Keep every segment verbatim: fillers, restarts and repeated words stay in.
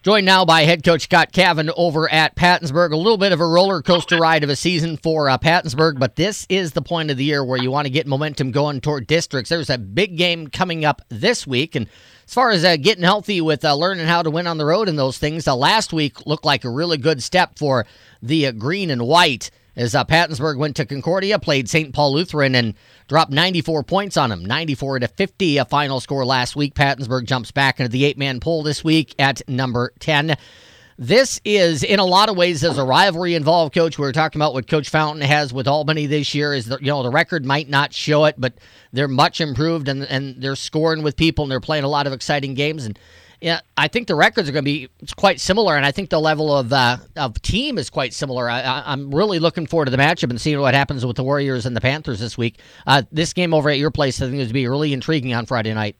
Joined now by head coach Scott Cavan over at Pattonsburg. A little bit of a roller coaster ride of a season for uh, Pattonsburg, but this is the point of the year where you want to get momentum going toward districts. There's a big game coming up this week, and as far as uh, getting healthy with uh, learning how to win on the road and those things, uh, last week looked like a really good step for the uh, green and white as uh, Pattonsburg went to Concordia, played Saint Paul Lutheran, and dropped ninety-four points on them, ninety-four to fifty, a final score last week. Pattonsburg jumps back into the eight-man poll this week at number ten. This is, in a lot of ways, there's a rivalry involved, Coach. We were talking about what Coach Fountain has with Albany this year. Is that, you know, the record might not show it, but they're much improved, and and they're scoring with people, and they're playing a lot of exciting games. And yeah, I think the records are going to be quite similar, and I think the level of uh, of team is quite similar. I, I, I'm really looking forward to the matchup and seeing what happens with the Warriors and the Panthers this week. Uh, this game over at your place, I think, is going to be really intriguing on Friday night.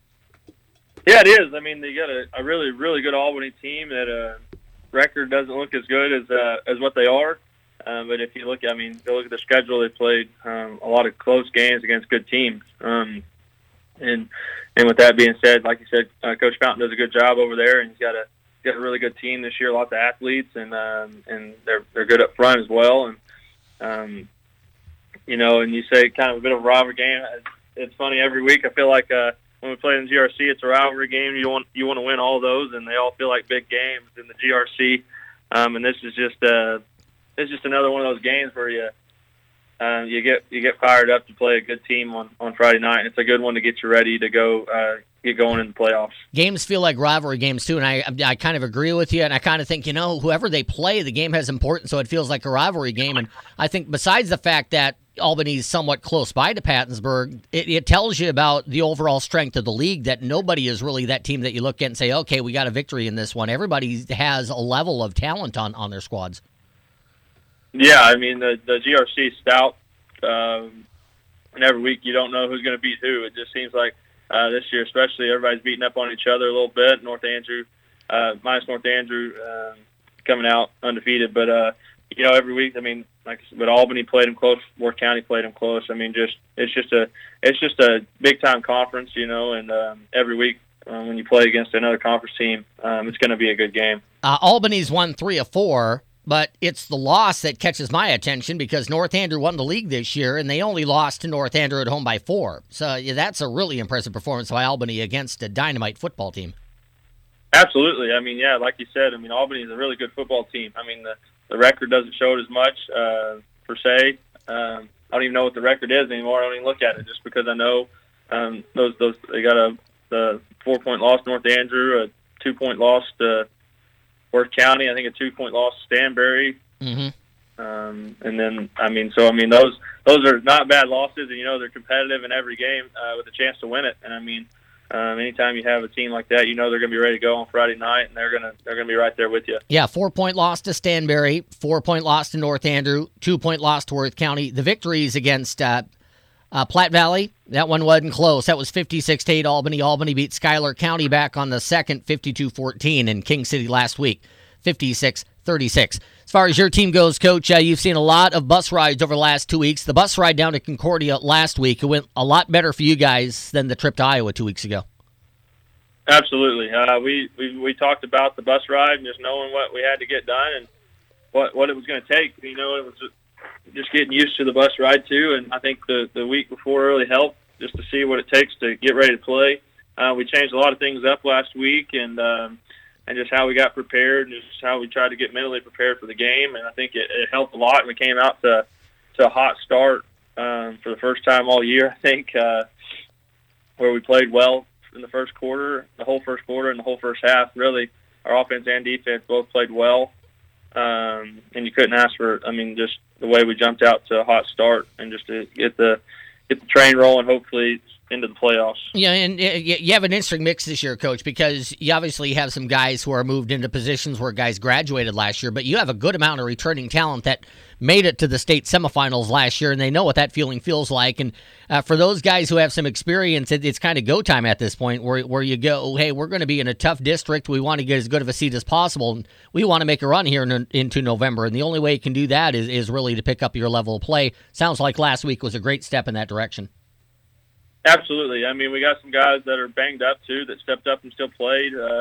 Yeah, it is. I mean, they got a, a really, really good Albany team that uh, record doesn't look as good as uh, as what they are. Um, but if you look, I mean, go look at the schedule. They played um, a lot of close games against good teams. Um, and and with that being said, like you said, uh, Coach Fountain does a good job over there, and he's got a got a really good team this year. Lots of athletes, and um, and they're they're good up front as well. And um, you know, and you say kind of a bit of a rivalry game. It's funny every week. I feel like. Uh, When we play in the G R C, it's a rivalry game. You want you want to win all those, and they all feel like big games in the G R C. Um, and this is just uh, this is just another one of those games where you uh, you get you get fired up to play a good team on, on Friday night. And it's a good one to get you ready to go uh, get going in the playoffs. Games feel like rivalry games too, and I I kind of agree with you. And I kind of think, you know, whoever they play, the game has importance, so it feels like a rivalry game. And I think besides the fact that Albany's somewhat close by to Pattonsburg, it, it tells you about the overall strength of the league, that nobody is really that team that you look at and say, okay, we got a victory in this one. Everybody has a level of talent on, on their squads. Yeah, I mean, the, the G R C is stout, um, and every week you don't know who's going to beat who. It just seems like uh, this year especially, everybody's beating up on each other a little bit. North Andrew, uh, minus North Andrew, um, coming out undefeated, but uh, you know, every week, I mean, like, but Albany played them close, Worth County played them close. I mean, just it's just a it's just a big time conference, you know, and um, every week um, when you play against another conference team, um, it's going to be a good game. Uh, Albany's won three of four, but it's the loss that catches my attention because North Andrew won the league this year, and they only lost to North Andrew at home by four. So yeah, that's a really impressive performance by Albany against a dynamite football team. Absolutely. I mean, yeah, like you said, I mean, Albany is a really good football team. I mean, the The record doesn't show it as much, uh, per se. Um, I don't even know what the record is anymore. I don't even look at it just because I know um, those those they got a the four point loss to North Andrew, a two point loss to Worth County. I think a two point loss to Stanberry. Mm-hmm. Um, and then I mean, so I mean those those are not bad losses, and you know they're competitive in every game uh, with a chance to win it. And I mean. Um, anytime you have a team like that, you know they're going to be ready to go on Friday night, and they're going to they're going to be right there with you. Yeah, four-point loss to Stanberry, four-point loss to North Andrew, two-point loss to Worth County. The victories against uh, uh, Platte Valley, that one wasn't close. That was fifty-six to eight Albany. Albany beat Schuyler County back on the second, fifty-two fourteen, and King City last week, fifty-six thirty-six. As far as your team goes, Coach, uh, you've seen a lot of bus rides over the last two weeks. The bus ride down to Concordia last week, it went a lot better for you guys than the trip to Iowa two weeks ago. Absolutely. Uh, we, we we talked about the bus ride and just knowing what we had to get done and what what it was going to take. You know, it was just getting used to the bus ride too. And I think the, the week before really helped just to see what it takes to get ready to play. Uh, we changed a lot of things up last week, and um, and just how we got prepared, and just how we tried to get mentally prepared for the game. And I think it, it helped a lot. And we came out to to a hot start um, for the first time all year, I think, uh, where we played well in the first quarter, the whole first quarter, and the whole first half. Really, our offense and defense both played well. Um, and you couldn't ask for, I mean, just the way we jumped out to a hot start and just to get the get the train rolling, hopefully into the playoffs. Yeah, and you have an interesting mix this year, Coach, because you obviously have some guys who are moved into positions where guys graduated last year, but you have a good amount of returning talent that made it to the state semifinals last year, and they know what that feeling feels like. And uh, for those guys who have some experience, it, it's kind of go time at this point where, where you go, hey, we're going to be in a tough district. We want to get as good of a seat as possible, and we want to make a run here in, into November. And the only way you can do that is, is really to pick up your level of play. Sounds like last week was a great step in that direction. Absolutely. I mean, we got some guys that are banged up, too, that stepped up and still played. Uh,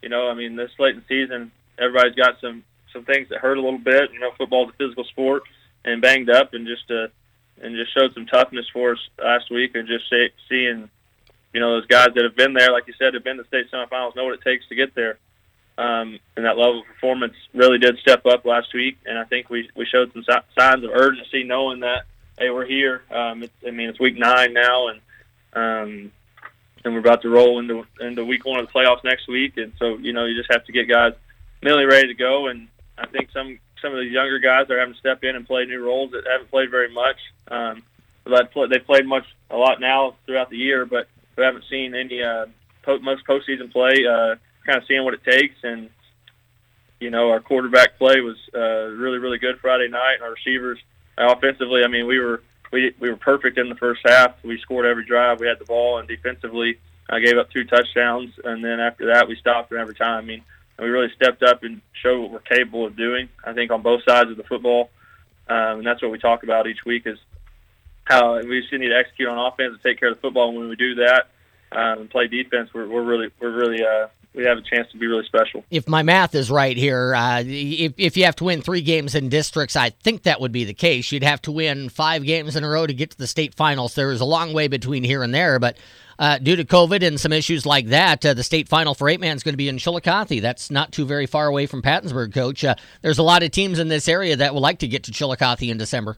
you know, I mean, this late in the season, everybody's got some, some things that hurt a little bit. You know, football's a physical sport, and banged up, and just uh, and just showed some toughness for us last week, and just say, seeing, you know, those guys that have been there, like you said, have been to state semifinals, know what it takes to get there. Um, and that level of performance really did step up last week, and I think we we showed some si- signs of urgency, knowing that, hey, we're here. Um, it's, I mean, it's week nine now, and um, and we're about to roll into into week one of the playoffs next week, and so, you know, you just have to get guys mentally ready to go. And I think some some of the younger guys are having to step in and play new roles that haven't played very much. Um, but they've played much a lot now throughout the year, but we haven't seen any uh, po- most postseason play. Uh, kind of seeing what it takes, and you know, our quarterback play was uh, really, really good Friday night, and our receivers uh, offensively. I mean, we were we we were perfect in the first half. We scored every drive. We had the ball, and defensively, I uh, gave up two touchdowns, and then after that, we stopped them every time. I mean, we really stepped up and showed what we're capable of doing, I think, on both sides of the football, um, and that's what we talk about each week, is how we just need to execute on offense and take care of the football. And when we do that um, and play defense, we're, we're really we're really uh, we have a chance to be really special. If my math is right here, uh, if, if you have to win three games in districts, I think that would be the case. You'd have to win five games in a row to get to the state finals. There is a long way between here and there, but uh, due to COVID and some issues like that, uh, the state final for eight-man is going to be in Chillicothe. That's not too very far away from Pattonsburg, Coach. Uh, there's a lot of teams in this area that would like to get to Chillicothe in December.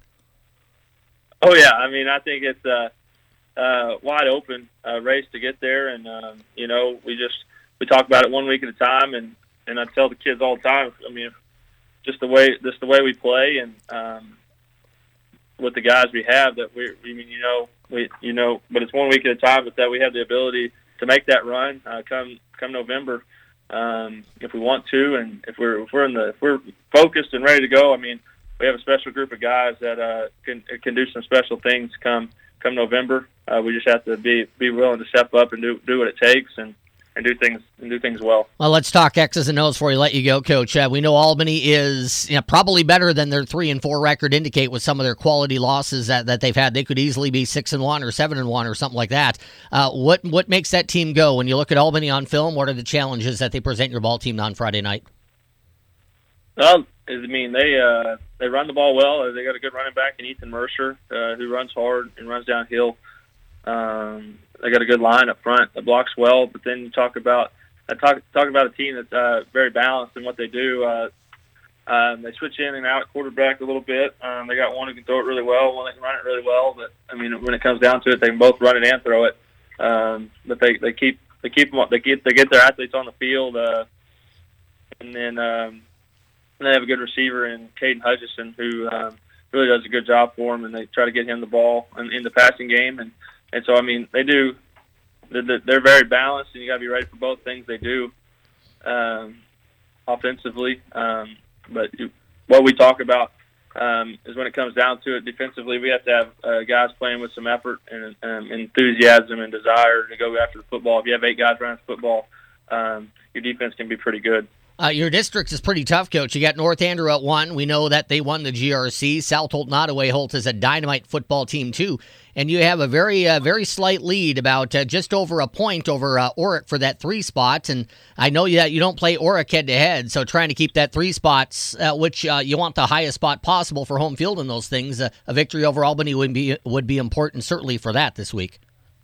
Oh, yeah. I mean, I think it's a uh, wide open uh, race to get there, and, um, you know, we just – we talk about it one week at a time, and, and I tell the kids all the time, I mean, just the way just the way we play, and um, with the guys we have, that we, I mean, you know, we, you know, but it's one week at a time, but that we have the ability to make that run uh, come come November um, if we want to, and if we're if we're in the if we're focused and ready to go. I mean, we have a special group of guys that uh, can can do some special things come come November. Uh, we just have to be be willing to step up and do do what it takes, and. and do things and do things well. Well, let's talk X's and O's before we let you go, Coach. Uh, we know Albany is, you know, probably better than their three and four record indicate with some of their quality losses that, that they've had. They could easily be six and one or seven and one or something like that. Uh, what what makes that team go? When you look at Albany on film, what are the challenges that they present your ball team on Friday night? Well, I mean, they uh, they run the ball well. They got a good running back in Ethan Mercer, uh, who runs hard and runs downhill. Um, they got a good line up front that blocks well. But then you talk about I talk talk about a team that's uh, very balanced in what they do. Uh, um, they switch in and out at quarterback a little bit. Um, they got one who can throw it really well, one that can run it really well. But I mean, when it comes down to it, they can both run it and throw it. Um, but they, they keep they keep them, they get they get their athletes on the field, uh, and then um, they have a good receiver in Caden Hutchison who um, really does a good job for them, and they try to get him the ball in, in the passing game. And And so, I mean, they do, they're, they're very balanced, and you got to be ready for both things they do um, offensively. Um, but what we talk about um, is when it comes down to it defensively, we have to have uh, guys playing with some effort and um, enthusiasm and desire to go after the football. If you have eight guys running the football, um, your defense can be pretty good. Uh, your district is pretty tough, Coach. You got North Andrew at one. We know that they won the G R C. South Holt Nottoway Holt is a dynamite football team, too. And you have a very, uh, very slight lead, about uh, just over a point over uh, Orick for that three spot. And I know that you don't play Orick head-to-head, so trying to keep that three spots, uh, which uh, you want the highest spot possible for home field in those things, uh, a victory over Albany would be would be important, certainly, for that this week.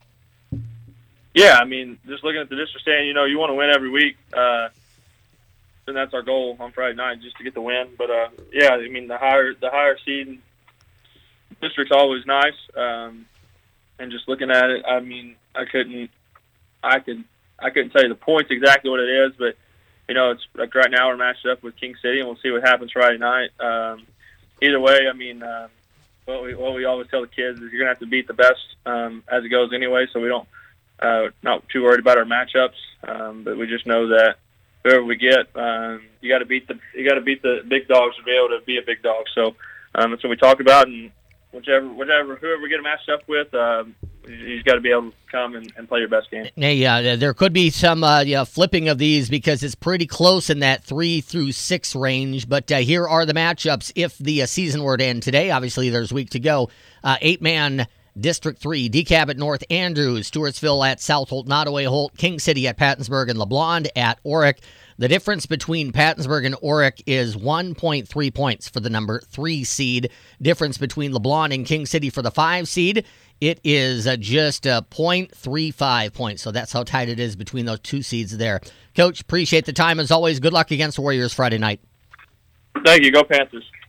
Yeah, I mean, just looking at the district stand, you know, you want to win every week. Uh, and that's our goal on Friday night, just to get the win. But uh, yeah, I mean, the higher the higher seed district's always nice. Um, and just looking at it, I mean, I couldn't, I could, I couldn't tell you the points exactly what it is, but you know, it's like right now we're matched up with King City, and we'll see what happens Friday night. Um, either way, I mean, uh, what we what we always tell the kids is you're gonna have to beat the best um, as it goes anyway. So we don't uh, not too worried about our matchups, um, but we just know that whoever we get, um, you got to beat the you got to beat the big dogs to be able to be a big dog. So um, that's what we talk about, and whichever whichever whoever we get a matched up with, um, you've got to be able to come and, and play your best game. Hey, uh, there could be some uh, yeah, flipping of these because it's pretty close in that three through six range. But uh, here are the matchups if the uh, season were to end today. Obviously, there's a week to go. Uh, eight man. District three, DeKalb at North Andrews, Stewartsville at South Holt, Nottoway Holt, King City at Pattonsburg, and LeBlond at Orick. The difference between Pattonsburg and Orick is one point three points for the number three seed. Difference between LeBlond and King City for the five seed, it is uh, just uh, zero point three five points. So that's how tight it is between those two seeds there. Coach, appreciate the time as always. Good luck against the Warriors Friday night. Thank you. Go Panthers.